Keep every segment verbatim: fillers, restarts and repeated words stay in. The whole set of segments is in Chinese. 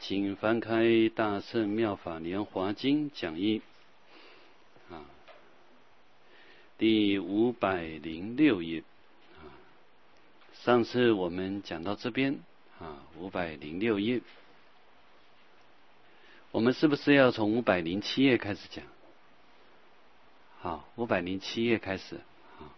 请翻开《大乘妙法莲华经》讲义啊，第五百零六页啊。上次我们讲到这边啊，五百零六页，我们是不是要从五百零七页开始讲？好，五百零七页开始啊，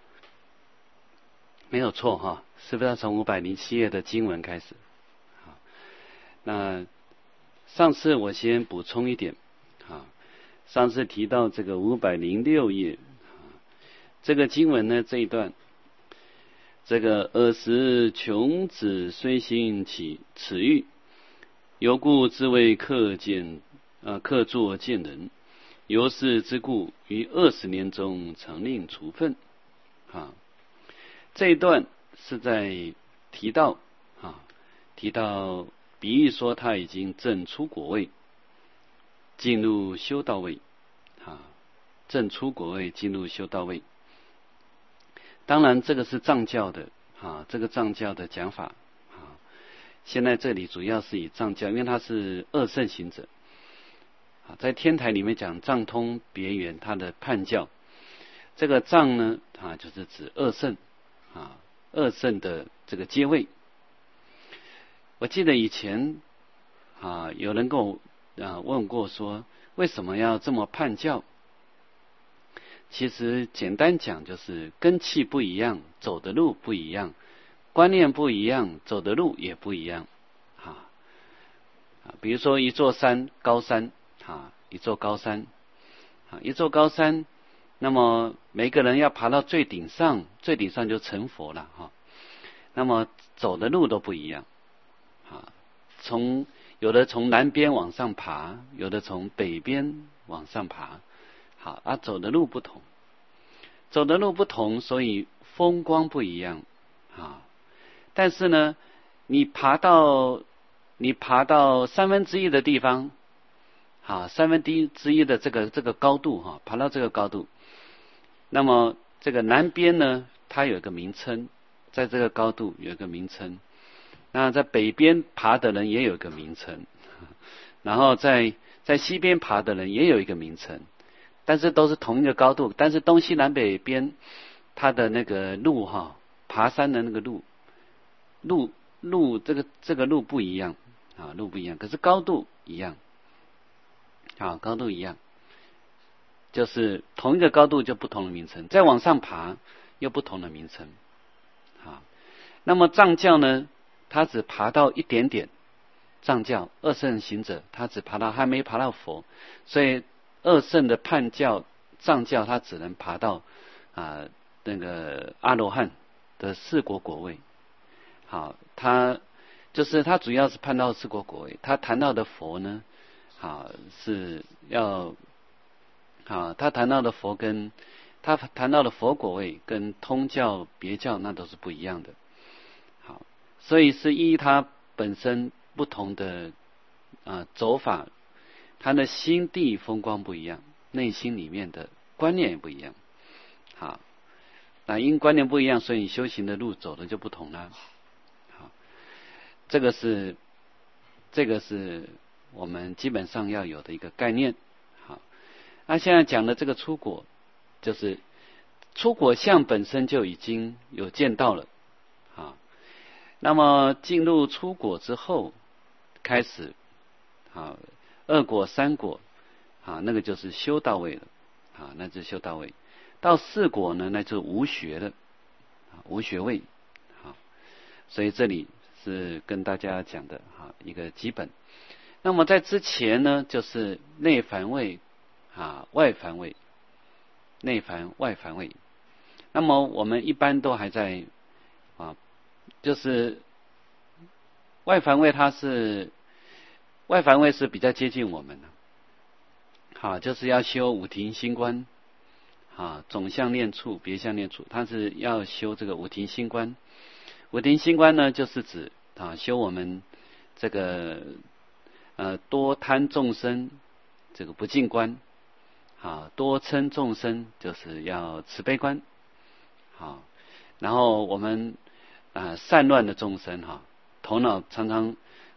没有错哈，是不是要从五百零七页的经文开始？好，那上次我先补充一点啊，上次提到这个五百零六页啊，这个经文呢这一段，这个尔时穷子虽行起此欲，由故自谓克见啊克作见人，由是之故，于二十年中常令处分啊。这一段是在提到啊，提到比喻说他已经证出果位，进入修道位啊，证出果位进入修道位。当然这个是藏教的啊，这个藏教的讲法啊。现在这里主要是以藏教，因为他是二圣行者啊，在天台里面讲藏通别圆，他的判教，这个藏呢啊就是指二圣啊，二圣的这个阶位。我记得以前啊，有人跟我啊问过说，为什么要这么判教？其实简单讲，就是根器不一样，走的路不一样，观念不一样，走的路也不一样啊。比如说一座山，高山啊，一座高山啊，一座高山，那么每个人要爬到最顶上，最顶上就成佛了哈。那么走的路都不一样啊，从有的从南边往上爬，有的从北边往上爬，好啊，走的路不同，走的路不同，所以风光不一样啊。但是呢，你爬到你爬到三分之一的地方，啊，三分之一的这个这个高度哈，爬到这个高度，那么这个南边呢，它有一个名称，在这个高度有一个名称。那在北边爬的人也有一个名称，然后在在西边爬的人也有一个名称，但是都是同一个高度，但是东西南北边它的那个路哈，爬山的那个路路路这个这个路不一样啊，路不一样，可是高度一样啊，高度一样，就是同一个高度就不同的名称，再往上爬又不同的名称啊。那么藏教呢，他只爬到一点点，藏教二圣行者他只爬到还没爬到佛，所以二圣的判教藏教他只能爬到啊那个阿罗汉的四果果位。好，他就是他主要是判到四果果位，他谈到的佛呢，好是要好他谈到的佛跟他谈到的佛果位跟通教别教那都是不一样的。好，所以是依他本身不同的啊走法，他的心地风光不一样，内心里面的观念也不一样。好，那因观念不一样，所以你修行的路走的就不同了。好，这个是这个是我们基本上要有的一个概念。好，那现在讲的这个出果，就是出果相本身就已经有见到了。好，那么进入出果之后，开始啊二果三果啊，那个就是修到位了啊，那就是修到位。到四果呢，那就是无学了啊，无学位啊。所以这里是跟大家讲的哈一个基本。那么在之前呢，就是内凡位啊，外凡位，内凡外凡位。那么我们一般都还在啊，就是外凡位，它是外凡位是比较接近我们的，好，就是要修五停心观，啊，总相念处、别相念处，它是要修这个五停心观。五停心观呢，就是指啊修我们这个呃多贪众生这个不净观，啊多嗔众生就是要慈悲观，好，然后我们啊散乱的众生哈，头脑常常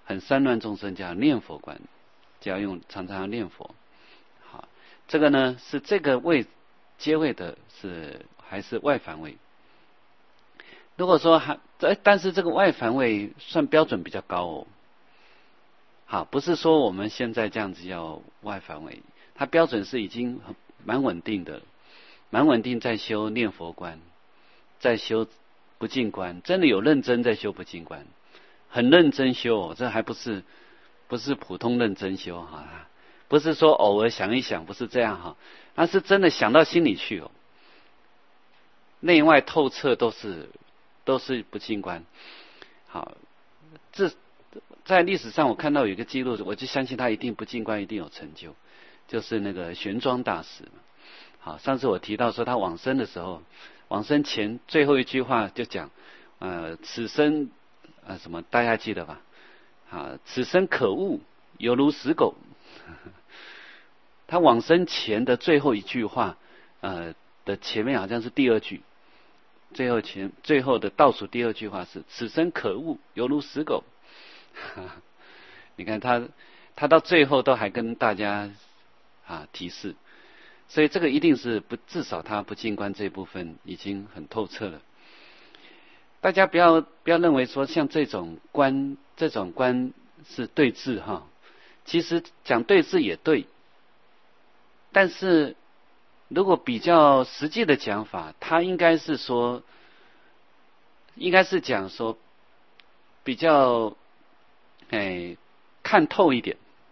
很散乱众生叫念佛观，就要用常常要念佛。好，这个呢是这个位接位的是还是外凡位？如果说还但是这个外凡位算标准比较高哦。好，不是说我们现在这样子叫外凡位，它标准是已经很蛮稳定的，蛮稳定在修念佛观，在修不净观，真的有认真在修不净观，很认真修哦，这还不是不是普通认真修哈，不是说偶尔想一想，不是这样哈，那是真的想到心里去哦，内外透彻都是都是不净观。好，这在历史上我看到有一个记录，我就相信他一定不净观，一定有成就，就是那个玄奘大师。好，上次我提到说他往生的时候，往生前最后一句话就讲，呃，此生呃什么大家记得吧？啊，此生可恶，犹如死狗。他往生前的最后一句话，呃的前面好像是第二句，最后前最后的倒数第二句话是此生可恶，犹如死狗。你看他，他到最后都还跟大家啊提示，所以这个一定是不，至少他不净观这一部分已经很透彻了。大家不要不要认为说像这种观，这种观是对治哈，其实讲对治也对，但是如果比较实际的讲法，他应该是说，应该是讲说比较。哎，看透一点，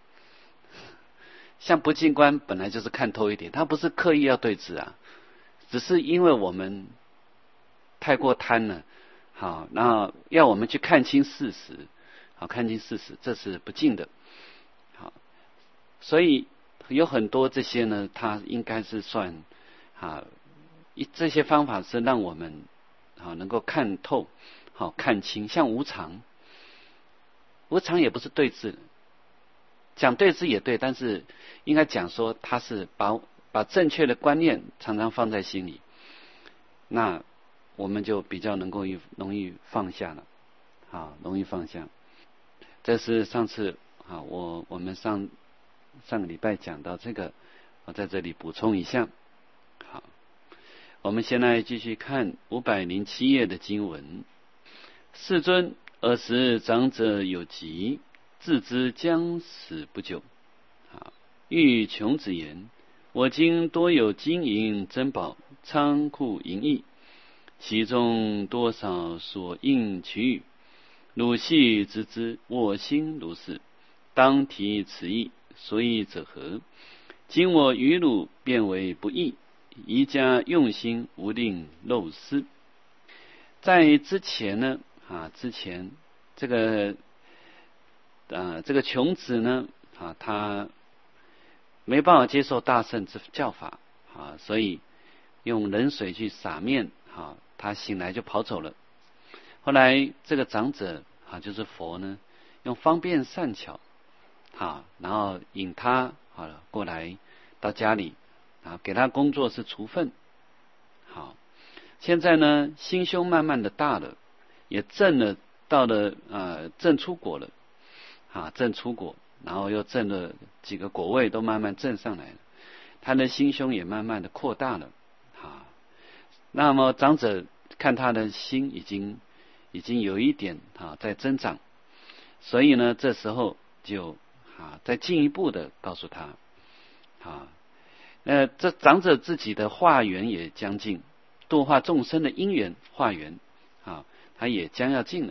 像不净观本来就是看透一点，他不是刻意要对治啊，只是因为我们太过贪了，好，然后要我们去看清事实，好，看清事实，这是不净的，好，所以有很多这些呢，它应该是算啊，一这些方法是让我们好能够看透，好看清，像无常。无常也不是对治，讲对治也对，但是应该讲说他是把把正确的观念常常放在心里，那我们就比较能够容易放下了，好，容易放下。这是上次啊，我我们上上个礼拜讲到这个，我在这里补充一下。好，我们现在继续看五百零七页的经文。世尊，尔时长者有疾，自知将死不久。啊，欲穷子言：我今多有金银珍宝，仓库盈溢，其中多少所应其余？汝系知之，我心如是，当提此意，所以者何？今我于汝变为不义，宜加用心，无令漏失。在之前呢，啊，之前这个啊，这个穷子呢，啊，他没办法接受大圣之教法，啊，所以用冷水去洒面，啊，他醒来就跑走了。后来这个长者啊，就是佛呢，用方便善巧，好，然后引他好了过来到家里，啊，给他工作是除粪。好，现在呢，心胸慢慢的大了，也证了到了呃证出果了，啊，证出果，然后又证了几个果位都慢慢证上来了，他的心胸也慢慢的扩大了，啊，那么长者看他的心已经已经有一点啊在增长，所以呢，这时候就啊再进一步的告诉他，啊，那这长者自己的化缘也将近，度化众生的因缘化缘啊，他也将要尽了。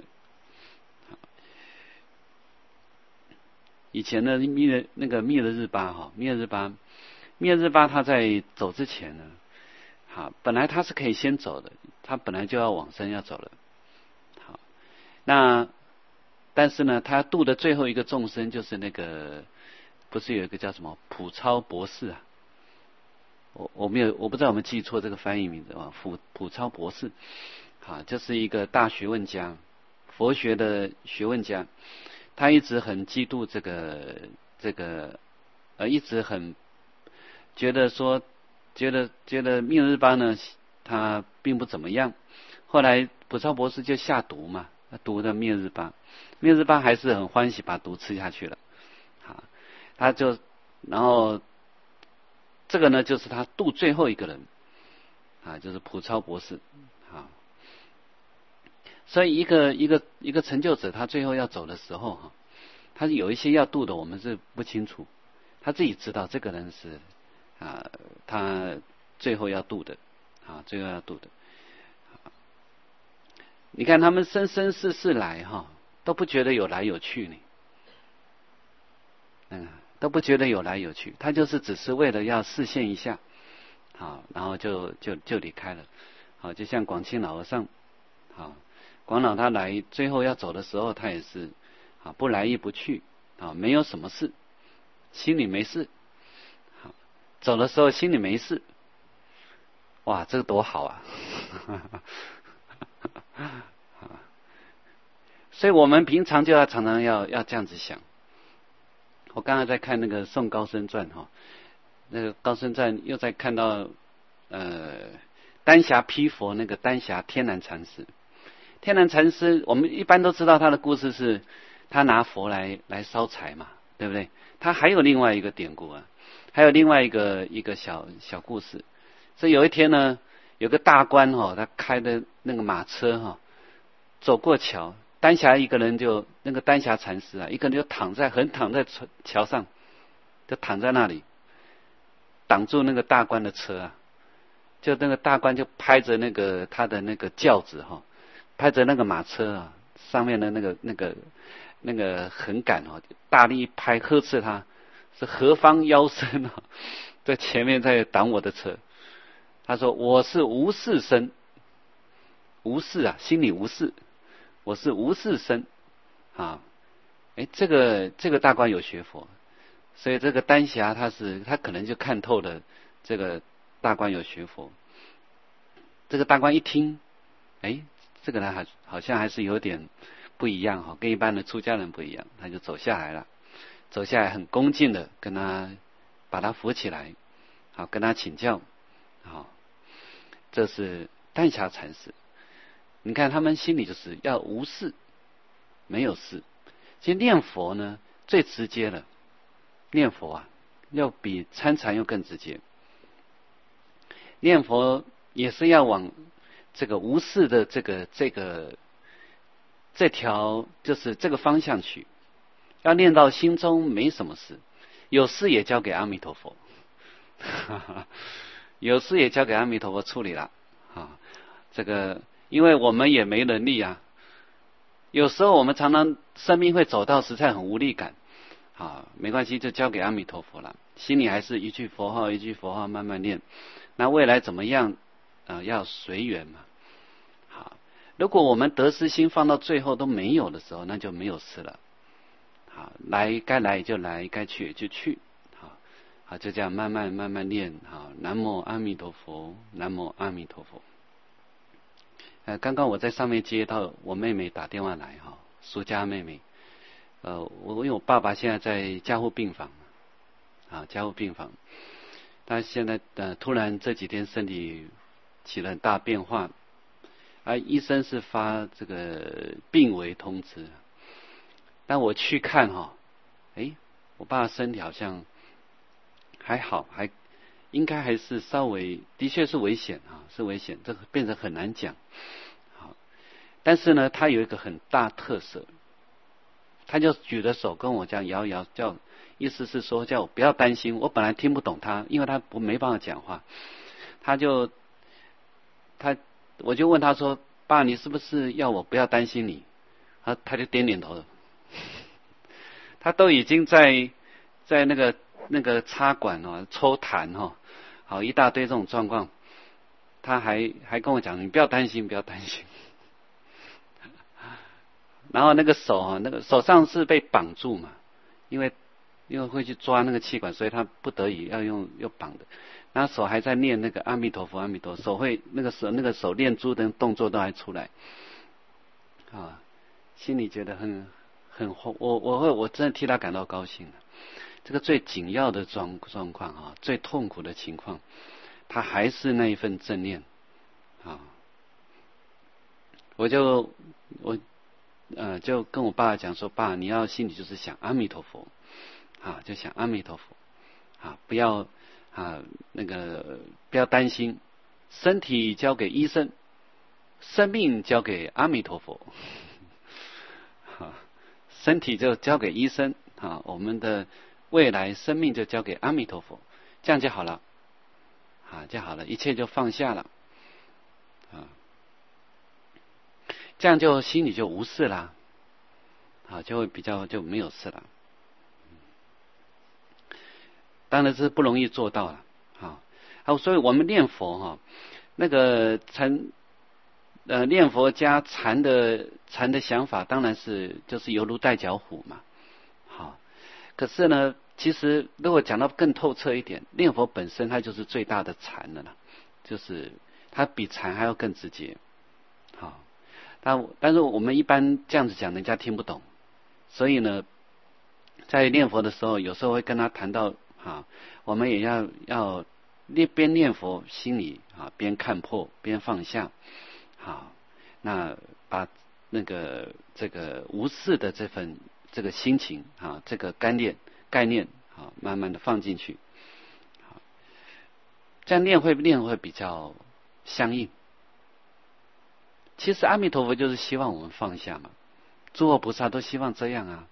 以前的密勒那个密勒日巴哈，密勒日巴，密勒日巴他在走之前呢，好，本来他是可以先走的，他本来就要往生要走了，好，那但是呢，他度的最后一个众生就是那个，不是有一个叫什么普超博士啊？我我没有，我不知道我们记错这个翻译名字啊，普普超博士，啊，就是一个大学问家，佛学的学问家，他一直很嫉妒这个这个，呃，一直很觉得说，觉得觉得密勒日巴呢，他并不怎么样。后来普超博士就下毒嘛，毒的密勒日巴， 灭日巴还是很欢喜把毒吃下去了，啊，他就然后这个呢就是他度最后一个人，啊，就是普超博士，啊，所以一个一个一个成就者，他最后要走的时候哈，他有一些要度的，我们是不清楚，他自己知道这个人是啊，他最后要度的，啊，最后要度的。你看他们生生世世来哈，都不觉得有来有去呢，嗯，都不觉得有来有去，他就是只是为了要示现一下，好，然后就就就离开了，好，就像广清老和尚，好，广老他来最后要走的时候，他也是啊，不来亦不去，啊，没有什么事，心里没事，好，走的时候心里没事，哇，这个多好啊！所以我们平常就要常常要要这样子想。我刚才在看那个《宋高僧传》哈，那个高僧传又在看到呃丹霞披佛那个丹霞天南禅师。天南禅师我们一般都知道他的故事是他拿佛来来烧柴嘛，对不对？他还有另外一个典故啊，还有另外一个一个小小故事。所以有一天呢，有个大官哈、哦，他开的那个马车哈、哦，走过桥。丹霞一个人就那个丹霞禅师啊，一个人就躺在横躺在桥上，就躺在那里，挡住那个大官的车啊。就那个大官就拍着那个他的那个轿子哈、哦，拍着那个马车啊，上面的那个那个那个横杆哦，大力一拍，呵斥他，是何方妖僧啊，在前面在挡我的车。他说我是无事生，无事啊，心里无事。我是无事生啊，哎，这个这个大官有学佛，所以这个丹霞他是他可能就看透了这个大官有学佛。这个大官一听，哎，这个人还好像还是有点不一样哈，跟一般的出家人不一样，他就走下来了，走下来很恭敬的跟他把他扶起来，好跟他请教，好，这是丹霞禅师。你看他们心里就是要无事，没有事。其实念佛呢最直接了，念佛啊要比参禅又更直接。念佛也是要往这个无事的这个这个这条就是这个方向去，要念到心中没什么事，有事也交给阿弥陀佛，有事也交给阿弥陀佛处理了啊，这个。因为我们也没能力啊，有时候我们常常生命会走到实在很无力感，啊，没关系，就交给阿弥陀佛了，心里还是一句佛号一句佛号慢慢念，那未来怎么样啊？要随缘嘛。好，如果我们得失心放到最后都没有的时候，那就没有事了。好，来该来就来，该去就去，好，好就这样慢慢慢慢念，好，南无阿弥陀佛，南无阿弥陀佛。呃，刚刚我在上面接到我妹妹打电话来哈，苏家妹妹，呃，我因为我爸爸现在在加护病房，啊，加护病房，他现在呃突然这几天身体起了很大变化，而医生是发这个病危通知，但我去看哈，哎，我爸身体好像还好，还应该还是稍微，的确是危险啊，是危险，这个变得很难讲。好，但是呢，他有一个很大特色，他就举着手跟我这样摇摇，叫意思是说叫我不要担心。我本来听不懂他，因为他不没办法讲话，他就他我就问他说：“爸，你是不是要我不要担心你？”他他就点点头了。他都已经在在那个那个插管哦，抽痰哦。好，一大堆这种状况，他还还跟我讲，你不要担心，不要担心。然后那个手啊，那个手上是被绑住嘛，因为因为会去抓那个气管，所以他不得已要用用绑的。然后手还在念那个阿弥陀佛，阿弥陀佛，手会那个手那个手念珠的动作都还出来，啊，心里觉得很很我我会我真的替他感到高兴了。这个最紧要的状状况啊，最痛苦的情况，他还是那一份正念啊。我就我呃就跟我爸讲说，爸，你要心里就是想阿弥陀佛，啊，就想阿弥陀佛，啊，不要啊那个不要担心，身体交给医生，生命交给阿弥陀佛，啊，身体就交给医生，啊，我们的未来生命就交给阿弥陀佛，这样就好了，啊，就好了，一切就放下了，啊，这样就心里就无事啦，啊，就会比较就没有事了。当然是不容易做到了，啊，好，所以我们念佛哈，那个禅，呃，念佛加禅的禅的想法，当然是就是犹如带脚虎嘛，好，可是呢，其实如果讲到更透彻一点，念佛本身它就是最大的禅了啦，就是它比禅还要更直接，好，但但是我们一般这样子讲，人家听不懂，所以呢，在念佛的时候，有时候会跟他谈到。啊，我们也要要念边念佛，心里啊边看破边放下，好，那把那个这个无事的这份这个心情啊，这个概念概念啊，慢慢的放进去，好，这样念会念会比较相应。其实阿弥陀佛就是希望我们放下嘛，诸佛菩萨都希望这样啊。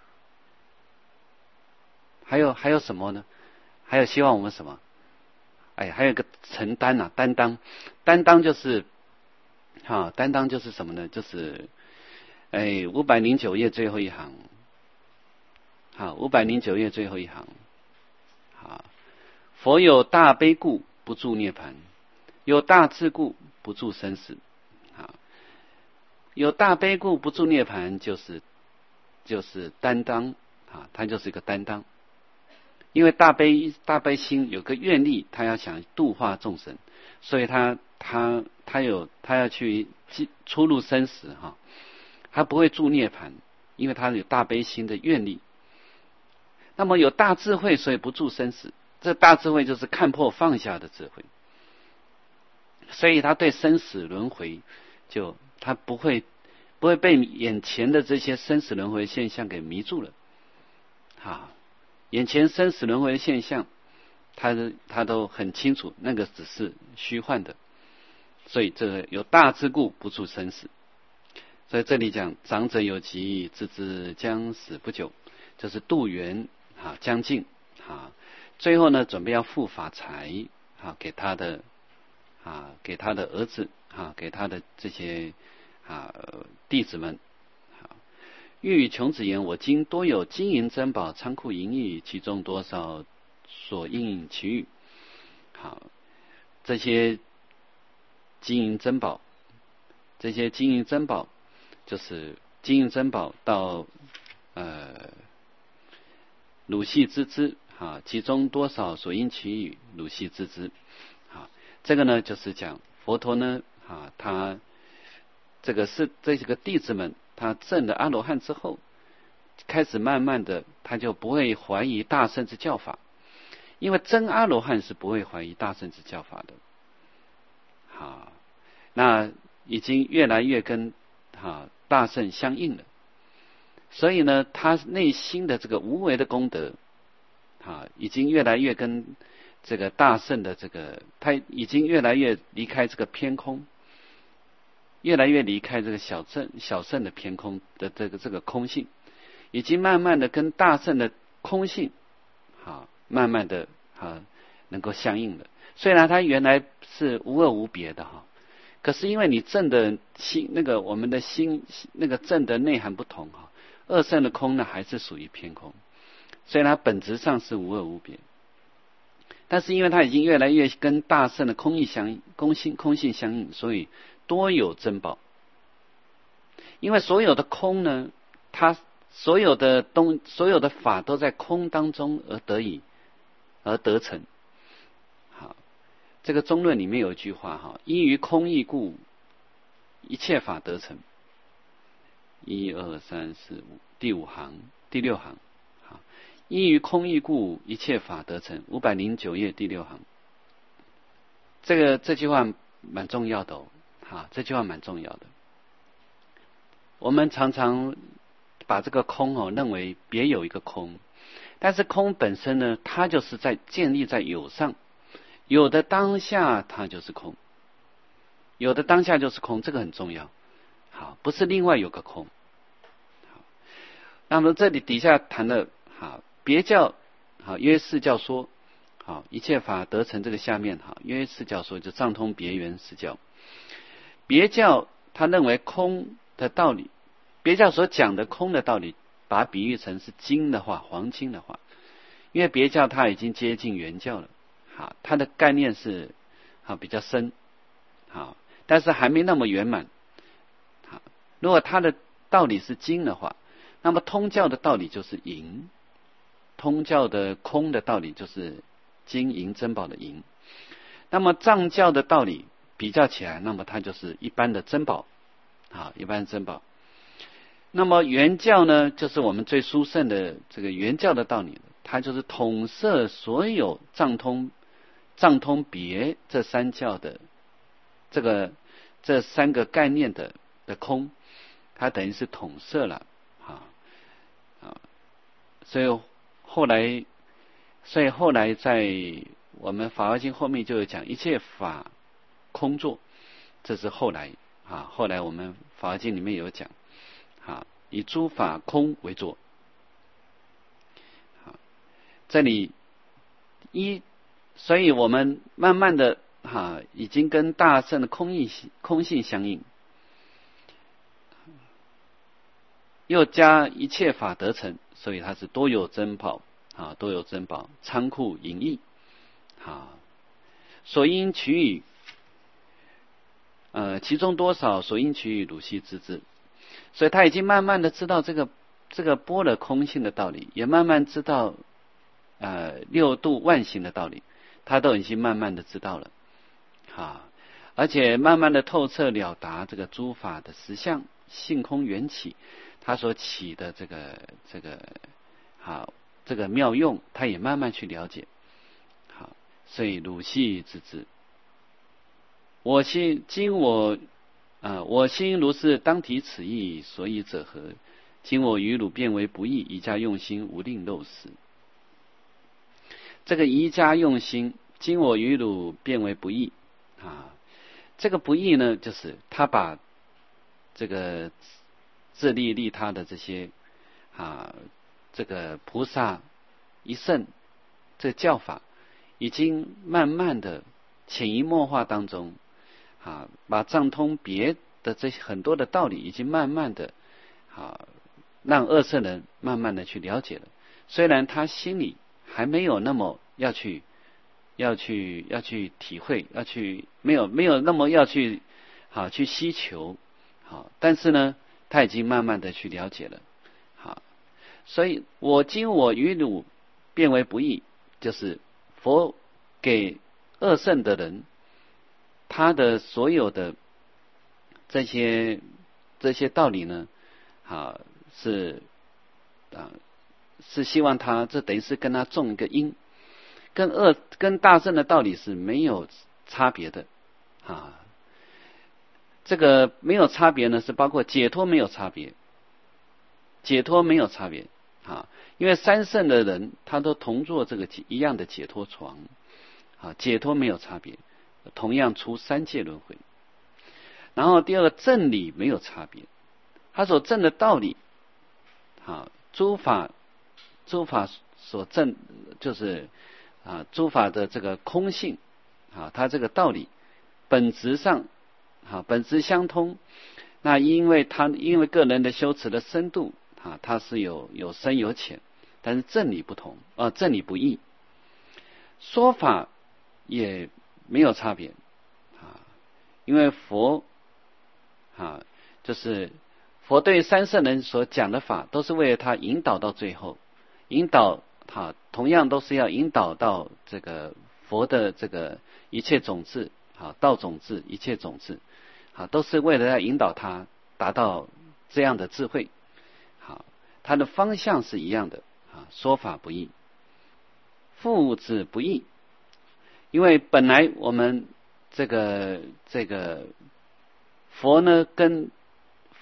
还有还有什么呢？还有希望我们什么？哎，还有一个承担啊，担当，担当就是，啊，担当就是什么呢？就是，哎，五百零九页最后一行，好，五百零九页最后一行，好，佛有大悲故不住涅槃，有大智故不住生死，啊，有大悲故不住涅槃，就是就是担当啊，它就是一个担当。因为大悲大悲心有个愿力，他要想度化众生，所以他他他有他要去出入生死哈，他不会住涅槃，因为他有大悲心的愿力。那么有大智慧，所以不住生死。这大智慧就是看破放下的智慧，所以他对生死轮回就他不会不会被眼前的这些生死轮回现象给迷住了，好。眼前生死轮回的现象，他他都很清楚，那个只是虚幻的，所以这个有大智故不住生死。所以这里讲长者有疾，自知将死不久，这是度缘啊将近啊，最后呢准备要付法财啊给他的啊给他的儿子啊给他的这些啊弟子们。欲与穷子言：我今多有金银珍宝、仓库盈溢，其中多少所应其欲？好，这些金银珍宝，这些金银珍宝就是金银珍宝到呃鲁系之之，啊，其中多少所应其欲？鲁系之之，啊，这个呢就是讲佛陀呢，啊，他这个是这几个弟子们。他证了阿罗汉之后，开始慢慢的，他就不会怀疑大乘之教法，因为真阿罗汉是不会怀疑大乘之教法的。好，那已经越来越跟哈大乘相应了，所以呢，他内心的这个无为的功德，啊，已经越来越跟这个大乘的这个，他已经越来越离开这个偏空。越来越离开这个小乘小乘的偏空的这个这个空性，已经慢慢的跟大乘的空性，好，慢慢的啊能够相应了。虽然它原来是无二无别的哈，可是因为你证的心那个我们的心那个证的内涵不同哈，二乘的空呢还是属于偏空，所以它本质上是无二无别。但是因为它已经越来越跟大乘的空义相空性空性相应，所以多有珍宝。因为所有的空呢，它所有的东所有的法都在空当中而得以而得成。好，这个中论里面有一句话哈，依于空义故，一切法得成。一二三四五，第五行第六行。好，依于空义故，一切法得成。五百零九页第六行。这个这句话蛮重要的哦，哈，这句话蛮重要的。 我们常常把这个空哦认为别有一个空，但是空本身呢，它就是在建立在有上，有的当下它就是空，有的当下就是空，这个很重要。好，不是另外有个空。好，那么这里底下谈的好别教好约释教说，好一切法得成这个下面好约释教说就藏通别圆释教。别教他认为空的道理，别教所讲的空的道理，把它比喻成是金的话，黄金的话，因为别教它已经接近原教了，好，它的概念是好比较深，好，但是还没那么圆满。好，如果它的道理是金的话，那么通教的道理就是银，通教的空的道理就是金银珍宝的银。那么藏教的道理比较起来，那么它就是一般的珍宝，好，一般的珍宝。那么原教呢，就是我们最殊胜的这个原教的道理，它就是统摄所有藏通、藏通别这三教的这个这三个概念的的空，它等于是统摄了，啊啊，所以后来，所以后来在我们《法华经》后面就有讲一切法空作，这是后来啊，后来我们《法华经》里面有讲。啊，以诸法空为作。好，这里一，所以我们慢慢的哈、啊，已经跟大乘的空义空性相应，又加一切法得成，所以它是多有珍宝啊，多有珍宝，仓库隐逸啊，所应取予，呃，其中多少所应取予汝悉知之。所以他已经慢慢的知道这个这个般若空性的道理，也慢慢知道呃六度万行的道理，他都已经慢慢的知道了，啊，而且慢慢的透彻了达这个诸法的实相、性空缘起，他所起的这个这个好这个妙用，他也慢慢去了解，好，所以汝悉知之。我心今我。啊！我心如是，当体此意，所以者何？今我于汝变为不易，宜家用心，无令漏失。这个宜家用心，今我于汝变为不易啊！这个不易呢，就是他把这个自利利他的这些啊，这个菩萨一圣这个教法，已经慢慢的潜移默化当中。啊，把藏通别的这些很多的道理，已经慢慢的，啊，让二圣人慢慢的去了解了。虽然他心里还没有那么要去，要去要去体会，要去没有没有那么要去，好去希求，好，但是呢，他已经慢慢的去了解了。好，所以我今我于汝变为不易，就是佛给二圣的人。他的所有的这些这些道理呢，啊是啊是希望他这等于是跟他种一个因，跟二跟大圣的道理是没有差别的啊。这个没有差别呢，是包括解脱没有差别，解脱没有差别啊，因为三圣的人他都同坐这个一样的解脱床啊，解脱没有差别。同样出三界轮回，然后第二个正理没有差别，他所证的道理，啊，诸法诸法所证就是啊，诸法的这个空性啊，它这个道理本质上啊本质相通，那因为他因为个人的修持的深度啊，它是有有深有浅，但是正理不同啊，正理不异，说法也。没有差别啊，因为佛啊，就是佛对三圣人所讲的法，都是为了他引导到最后，引导他同样都是要引导到这个佛的这个一切种子啊，道种子一切种子啊，都是为了要引导他达到这样的智慧。好，他的方向是一样的啊，说法不异，复之不异。因为本来我们这个这个佛呢，跟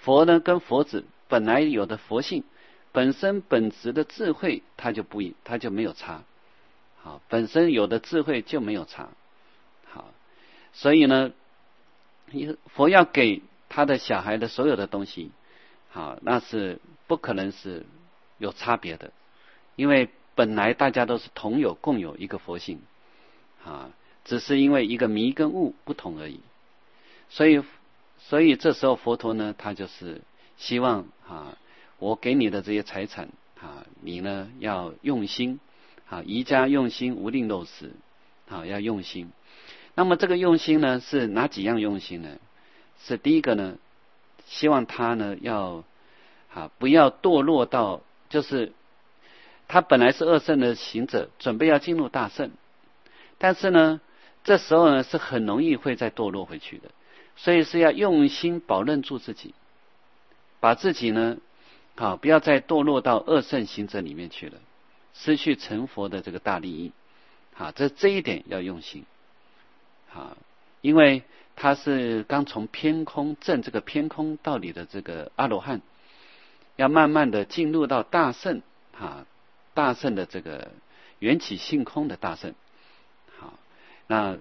佛呢跟佛子本来有的佛性，本身本质的智慧，它就不它就没有差。好，本身有的智慧就没有差。好，所以呢，佛要给他的小孩的所有的东西，好，那是不可能是有差别的，因为本来大家都是同有共有一个佛性，啊，只是因为一个迷跟悟不同而已。所以，所以这时候佛陀呢，他就是希望啊，我给你的这些财产啊，你呢要用心啊，宜家用心，无令漏失啊，要用心。那么这个用心呢，是哪几样用心呢？是第一个呢，希望他呢要啊不要堕落到，就是他本来是二圣的行者，准备要进入大圣，但是呢，这时候呢是很容易会再堕落回去的，所以是要用心保认住自己，把自己呢啊不要再堕落到二圣行者里面去了，失去成佛的这个大利益。啊，这这一点要用心。啊，因为他是刚从偏空证这个偏空道理的这个阿罗汉，要慢慢的进入到大圣啊，大圣的这个缘起性空的大圣。好，那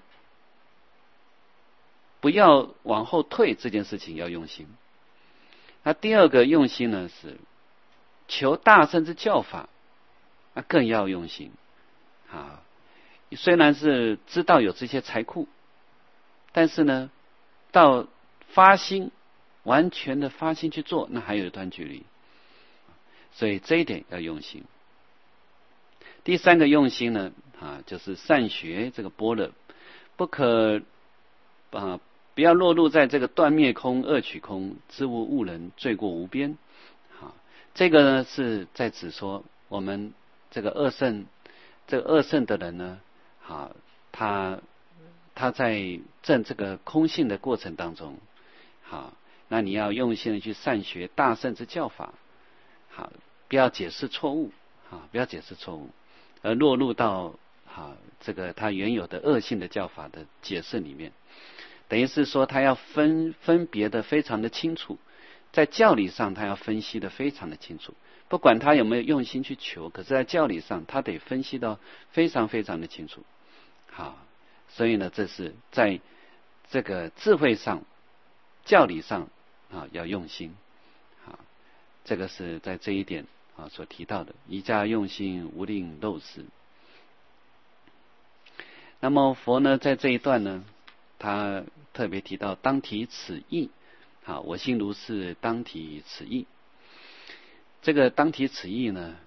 不要往后退，这件事情要用心。那第二个用心呢，是求大圣之教法，那更要用心。啊，虽然是知道有这些财库，但是呢，到发心完全的发心去做，那还有一段距离，所以这一点要用心。第三个用心呢，啊，就是善学这个般若，不可啊，不要落入在这个断灭空、恶取空、知无误人、罪过无边。啊，这个呢是在指说我们这个二圣，这个二圣的人呢，啊，他他在证这个空性的过程当中，好，那你要用心的去善学大圣之教法，好，不要解释错误，啊，不要解释错误，而落入到啊这个他原有的恶性的教法的解释里面，等于是说他要分分别的非常的清楚，在教理上他要分析的非常的清楚，不管他有没有用心去求，可是在教理上他得分析到非常非常的清楚。好，所以呢，这是在这个智慧上、教理上啊要用心。啊，这个是在这一点啊所提到的，宜家用心，无令漏失。那么佛呢，在这一段呢，他特别提到当体此意，啊，我心如是，当体此意。这个当体此意呢，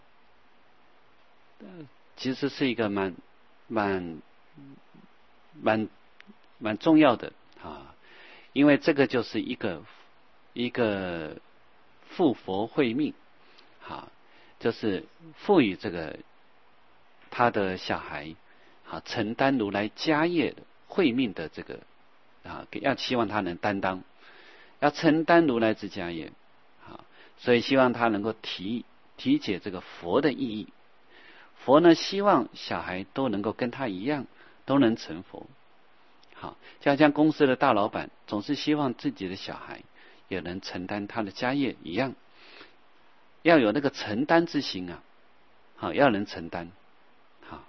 其实是一个蛮蛮蛮蛮重要的啊，因为这个就是一个一个复佛慧命，啊，就是赋予这个他的小孩啊承担如来家业的慧命的这个啊，要希望他能担当，要承担如来之家业，啊，所以希望他能够体体解这个佛的意义。佛呢，希望小孩都能够跟他一样，都能成佛。好，就像公司的大老板总是希望自己的小孩也能承担他的家业一样，要有那个承担之心啊，好，要能承担。好，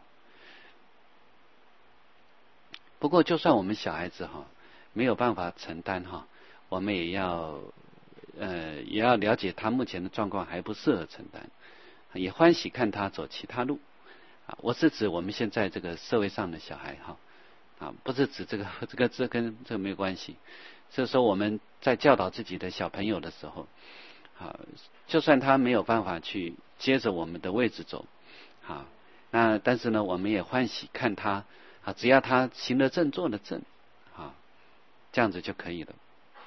不过就算我们小孩子哈没有办法承担哈，我们也要呃也要了解他目前的状况还不适合承担，也欢喜看他走其他路啊。我是指我们现在这个社会上的小孩哈。啊，不是指这个，这个这跟这个没有关系。所以说我们在教导自己的小朋友的时候，啊，就算他没有办法去接着我们的位置走，啊，那但是呢，我们也欢喜看他啊，只要他行得正，坐得正，啊，这样子就可以了。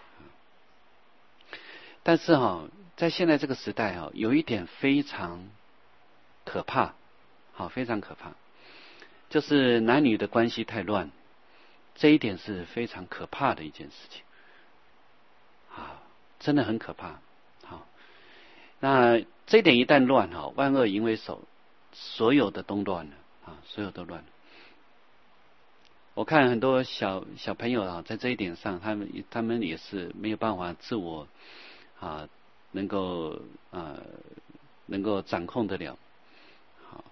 但是哈、啊，在现在这个时代哈、啊，有一点非常可怕，好、啊，非常可怕，就是男女的关系太乱。这一点是非常可怕的一件事情啊，真的很可怕。好，那这一点一旦乱哈，万恶淫为首，所有的都乱了啊，所有都乱了。我看很多小小朋友啊，在这一点上，他们他们也是没有办法自我啊能够啊能够掌控得了。好，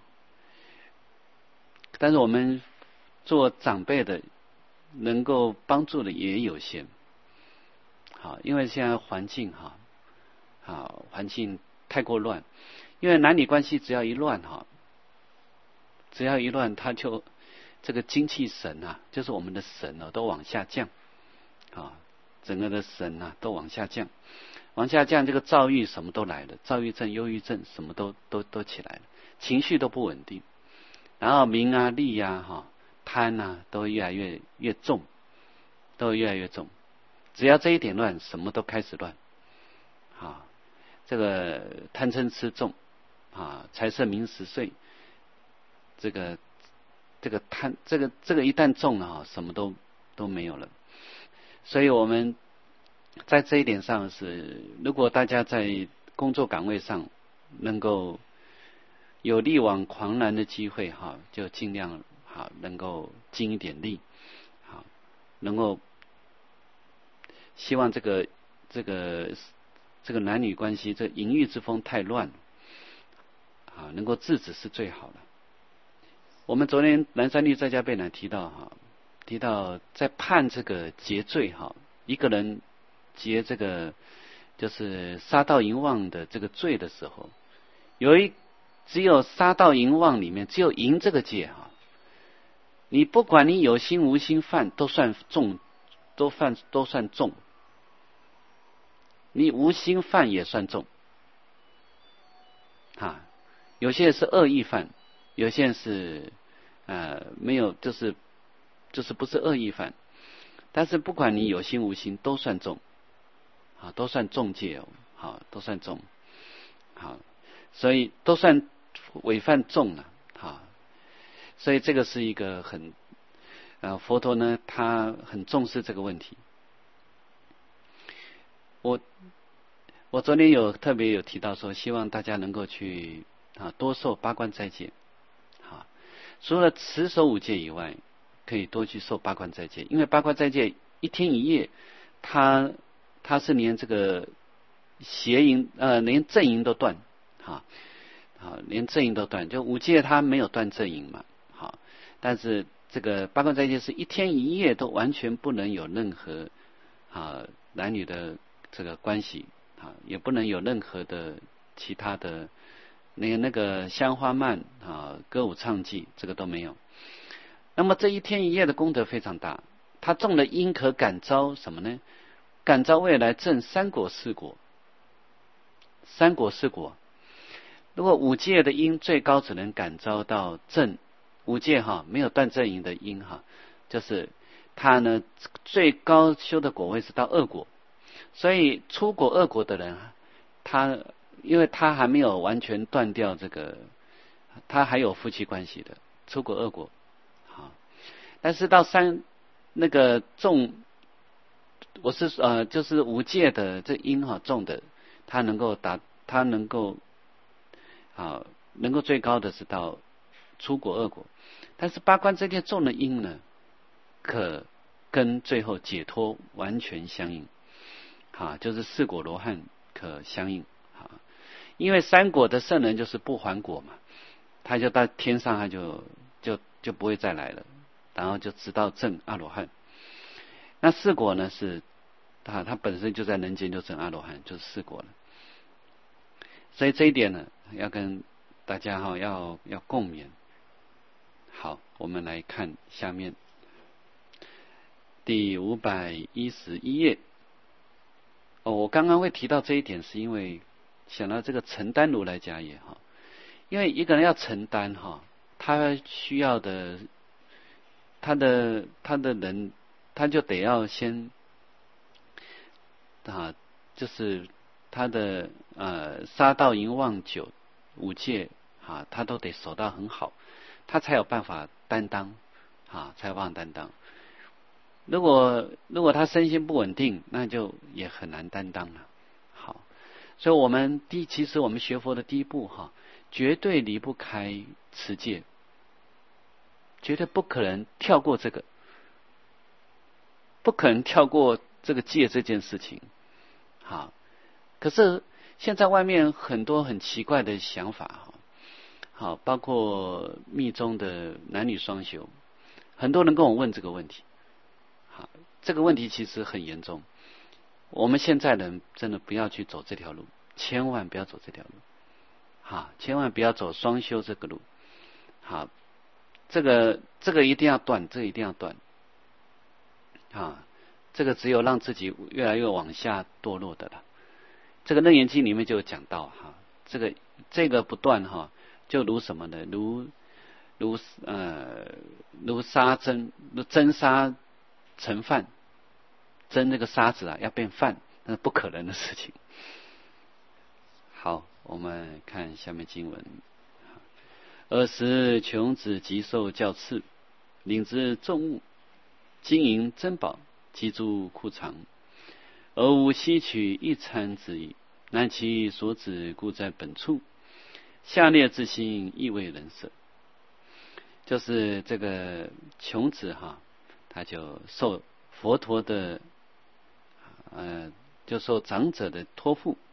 但是我们做长辈的能够帮助的也有限。好，因为现在环境哈，好环境太过乱，因为男女关系只要一乱哈，只要一乱，他就这个精气神啊，就是我们的神啊，都往下降啊，整个的神啊都往下降，往下降，这个躁郁什么都来了，躁郁症、忧郁症什么都都都起来了，情绪都不稳定，然后名啊、利啊、哈、贪啊，都越来越越重，都越来越重。只要这一点乱，什么都开始乱。啊，这个贪嗔痴重啊，财色名食睡，这个这个贪，这个这个一旦重了啊，什么都都没有了。所以我们在这一点上是，如果大家在工作岗位上能够有力挽狂澜的机会哈，就尽量好能够尽一点力，好能够。希望这个这个这个男女关系，这淫欲之风太乱啊，能够制止是最好的。我们昨天南山律在家备呢提到哈，提到在判这个劫罪哈，一个人劫这个就是杀盗淫妄的这个罪的时候，有一只有杀盗淫妄里面只有淫这个戒哈，你不管你有心无心犯都算重，都犯都算重。你无心犯也算重，啊，有些是恶意犯，有些是呃没有，就是就是不是恶意犯，但是不管你有心无心都算重，啊，都算重戒哦，好，都算重，好，所以都算违犯重了，啊，所以这个是一个很呃佛陀呢，他很重视这个问题。我我昨天有特别有提到说，希望大家能够去啊多受八关斋戒，啊，除了持守五戒以外，可以多去受八关斋戒，因为八关斋戒一天一夜，它它是连这个邪淫呃连正淫都断，啊啊连正淫都断，就五戒它没有断正淫嘛，好，但是这个八关斋戒是一天一夜都完全不能有任何啊男女的这个关系啊，也不能有任何的其他的，连那个香花漫啊、歌舞唱伎这个都没有。那么这一天一夜的功德非常大，他种的因可感召什么呢？感召未来证三果四果。三果四果，如果五戒的因最高只能感召到正五戒哈，没有断正淫的因哈，就是他呢最高修的果位是到二果。所以出果二果的人，他因为他还没有完全断掉这个，他还有夫妻关系的出果二果，好，但是到三那个重，我是呃就是五戒的这因哈重的，他能够达，他能够啊能够最高的是到出果二果，但是八关这些重的因呢，可跟最后解脱完全相应。啊，就是四果罗汉可相应啊，因为三果的圣人就是不还果嘛，他就到天上，他就就就不会再来了，然后就直到证阿罗汉。那四果呢是他他本身就在人间就证阿罗汉，就是四果了。所以这一点呢，要跟大家哈要要共勉。好，我们来看下面第五百一十一页。哦，我刚刚会提到这一点，是因为想到这个承担如来家业哈，因为一个人要承担哈，他需要的，他的他的人，他就得要先啊，就是他的呃杀盗淫妄酒五戒啊，他都得守到很好，他才有办法担当啊，才有办法担当。如果如果他身心不稳定，那就也很难担当了。好，所以我们第其实我们学佛的第一步哈，绝对离不开持戒，绝对不可能跳过这个，不可能跳过这个戒这件事情。好， 可是现在外面很多很奇怪的想法哈，好，包括密宗的男女双修，很多人跟我问这个问题。好，这个问题其实很严重。我们现在人真的不要去走这条路，千万不要走这条路。好，千万不要走双修这个路。好，这个这个一定要断，这个一定要断。啊，这个只有让自己越来越往下堕落的了。这个《楞严经》里面就有讲到哈，这个这个不断哈，就如什么呢？如如呃如沙蒸，如蒸沙成饭，蒸那个沙子啊要变饭，那是不可能的事情。好，我们看下面经文。尔时穷子即受教敕，领之重物，金银珍宝，积诸库藏，而无吸取一餐之意。然其所指故在本处，下列之心亦为人设。就是这个穷子哈，他就受佛陀的呃，就受长者的托付